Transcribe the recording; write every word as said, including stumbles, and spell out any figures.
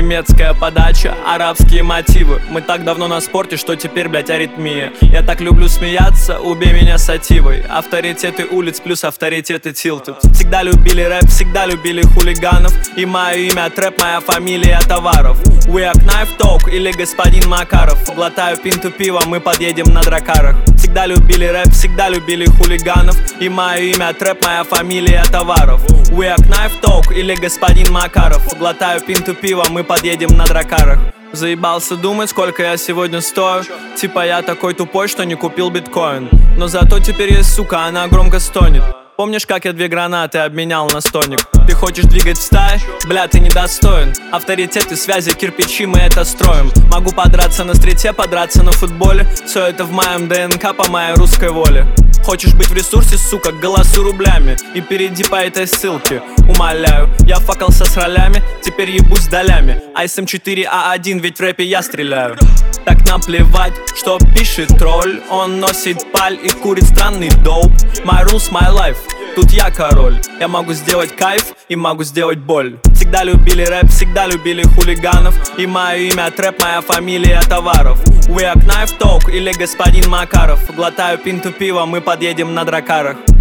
немецкая подача, арабские мотивы. Мы так давно на спорте, что теперь, блять, аритмия. Я так люблю смеяться, убей меня сативой. Авторитеты улиц плюс авторитеты Tilted. Всегда любили рэп, всегда любили хулиганов. И мое имя трэп, моя фамилия товаров. We are Knife Talk или господин Макаров. Глотаю пинту пива, мы подъедем на дракарах. Всегда любили рэп, всегда любили хулиганов. И мое имя трэп, моя фамилия товаров. We are Knife Talk или господин Макаров. Глотаю пинту пива, мы подъедем на дракарах. Заебался думать, сколько я сегодня стою. Типа я такой тупой, что не купил биткоин. Но зато теперь есть сука, она громко стонет. Помнишь, как я две гранаты обменял на стоник? Ты хочешь двигать в стае? Бля, ты недостоин. Авторитеты, связи, кирпичи, мы это строим. Могу подраться на стрите, подраться на футболе. Все это в моем ДНК, по моей русской воле. Хочешь быть в ресурсе, сука, голосуй рублями. И перейди по этой ссылке, умоляю. Я факался с ролями, теперь ебусь долями. Айс эм четыре а один, ведь в рэпе я стреляю. Так наплевать, что пишет тролль. Он носит паль и курит странный доуп. My rules, my life, тут я король. Я могу сделать кайф и могу сделать боль. Всегда любили рэп, всегда любили хулиганов. И мое имя трэп, моя фамилия товаров. We are Knife Talk или господин Макаров. Глотаю пинту пива, мы подъедем на дракарах.